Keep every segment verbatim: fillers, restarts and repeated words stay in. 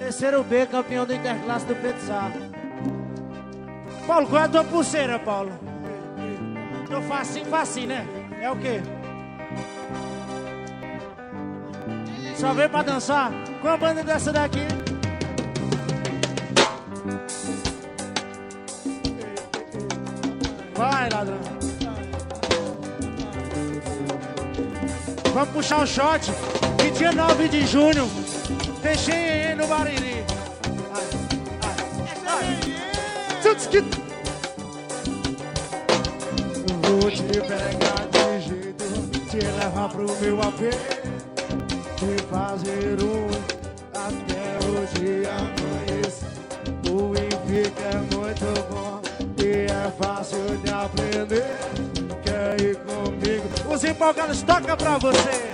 Terceiro B, campeão do Interclasse do Pedro Sá. Paulo, qual é a tua pulseira, Paulo? Eu facinho, facinho, né? É o quê? Só veio pra dançar? Qual a banda dessa daqui? Vai, ladrão. Vamos puxar o shot. E dia nove de junho tem Xenhen no Bariri. Vou te pegar de jeito, te levar pro meu A P, te fazer um até o dia amanhecer. O Benfica é muito bom e é fácil de aprender. Quer ir comigo? Os empolgados toca pra você.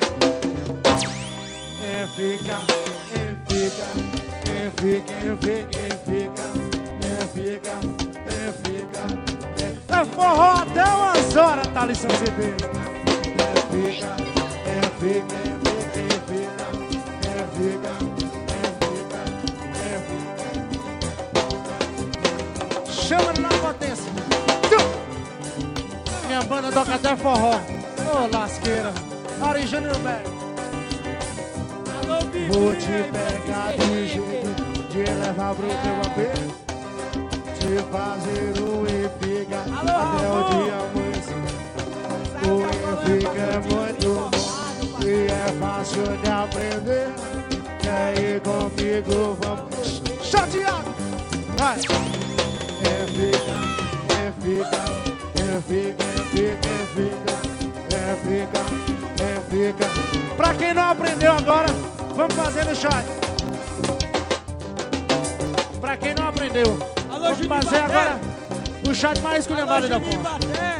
É fica, é fica, é fica, é fica, é fica, é fica, é fica. É forró até umas horas, Thalisson C B. É fica, é fica, é fica, é fica, é fica, é fica. Chama na potência. Minha banda toca até forró. Ô, oh, lasqueira. Ari Júnior Band. Vou te pegar de jeito, te levar pro teu A P, te fazer o Benfica até o dia amanhecer. O Benfica é muito bom e é fácil de aprender. Quer ir comigo, vamos chateado. Vai! É fica, é fica, é fica, é fica, é fica, é fica, é fica. Pra quem não aprendeu agora, vamos fazer no chat. Pra quem não aprendeu, alô, vamos fazer agora o chat mais esculhambado da porra.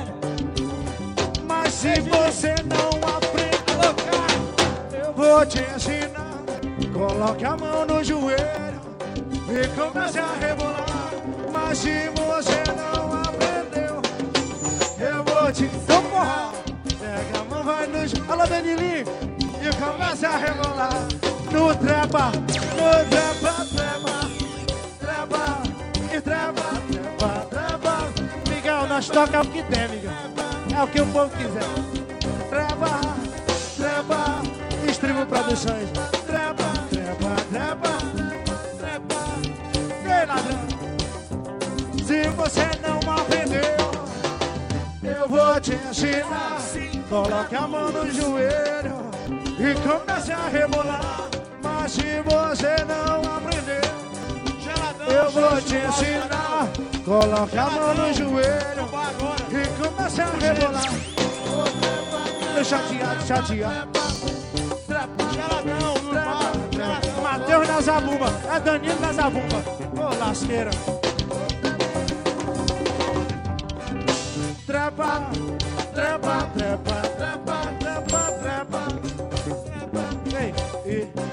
Mas se você não aprende, alô, cara, eu vou te ensinar. Coloque a mão no joelho e comece a rebolar. Mas se você não aprendeu, eu vou te dar porra. Pega a mão, vai no joelho. Alô, Danilinho. E começa a rebolar no trepa, no trepa, trepa, trepa, e trepa, trepa, trepa. Miguel, nós toca o que tem, Miguel. É o que o povo quiser. Trepa, trepa, Extremo Produções. Trepa, trepa, trepa, trepa. Ei, ladrão. Se você não aprendeu, eu vou te ensinar. Coloque a mão no joelho e comece a rebolar. Mas se você não aprender, eu vou te ensinar. Coloque a mão no joelho e comece a rebolar. Chateado, chateado. Matheus na zabumba, é Danilo na zabumba. Ô, lasqueira. Trepa, trepa, trepa, trepa, trepa, trepa. Ei, ei.